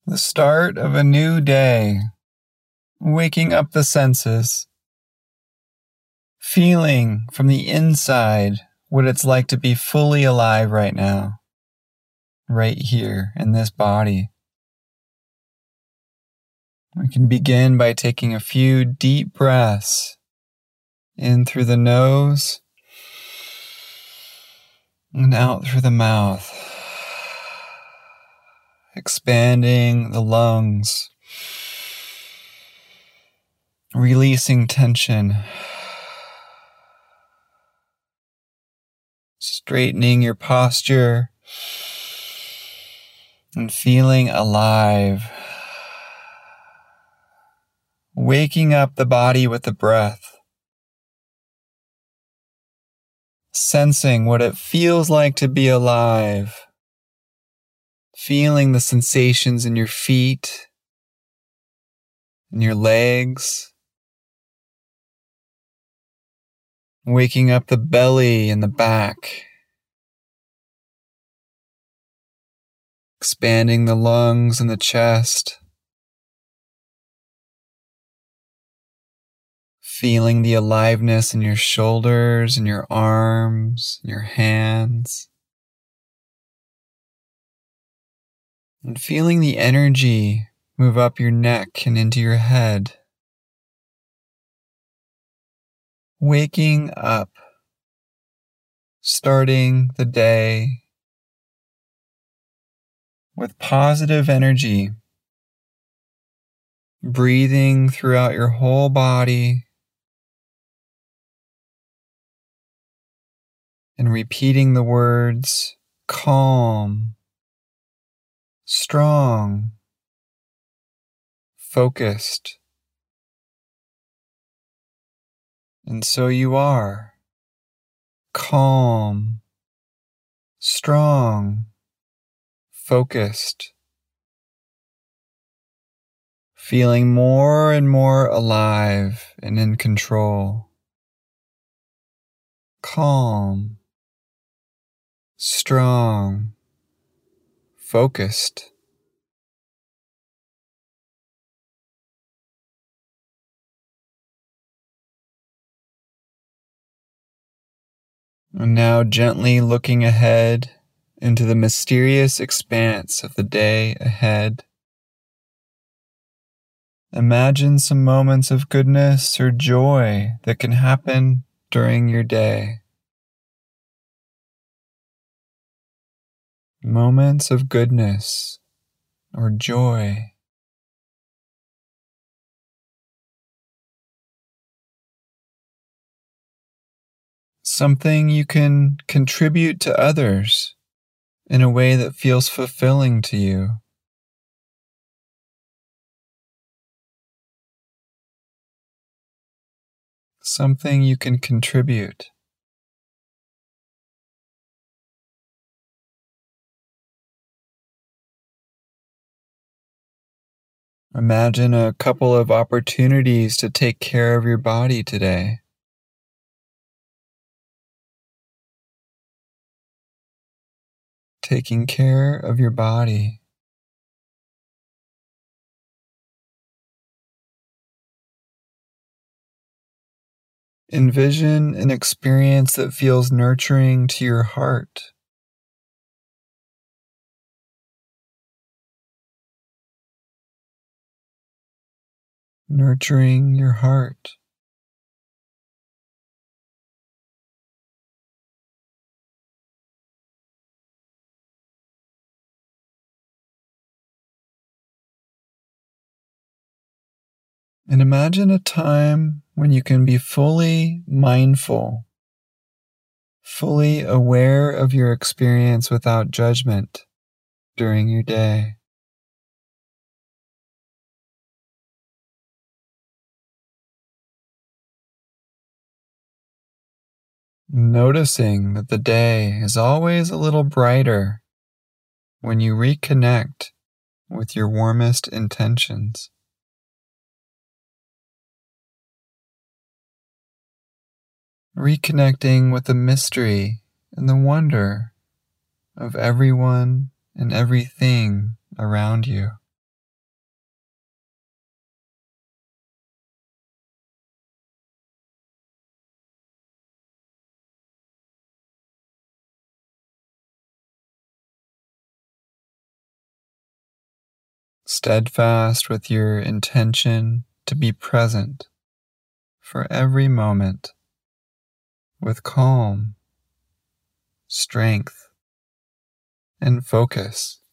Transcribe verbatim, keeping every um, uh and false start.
The start of a new day, waking up the senses, feeling from the inside what it's like to be fully alive right now, right here in this body. We can begin by taking a few deep breaths in through the nose and out through the mouth, expanding the lungs, releasing tension, straightening your posture, and feeling alive. Waking up the body with the breath, sensing what it feels like to be alive, feeling the sensations in your feet, in your legs, waking up the belly and the back, expanding the lungs and the chest, feeling the aliveness in your shoulders and your arms, and your hands, and feeling the energy move up your neck and into your head. Waking up, starting the day with positive energy, breathing throughout your whole body, and repeating the words calm, strong, focused. And so you are calm, strong, focused, feeling more and more alive and in control. Calm, strong, focused. And now gently looking ahead into the mysterious expanse of the day ahead. Imagine some moments of goodness or joy that can happen during your day. Moments of goodness or joy. Something you can contribute to others in a way that feels fulfilling to you. Something you can contribute. Imagine a couple of opportunities to take care of your body today. Taking care of your body. Envision an experience that feels nurturing to your heart. Nurturing your heart. And imagine a time when you can be fully mindful, fully aware of your experience without judgment during your day. Noticing that the day is always a little brighter when you reconnect with your warmest intentions. Reconnecting with the mystery and the wonder of everyone and everything around you. steadfast with your intention to be present for every moment with calm, strength, and focus.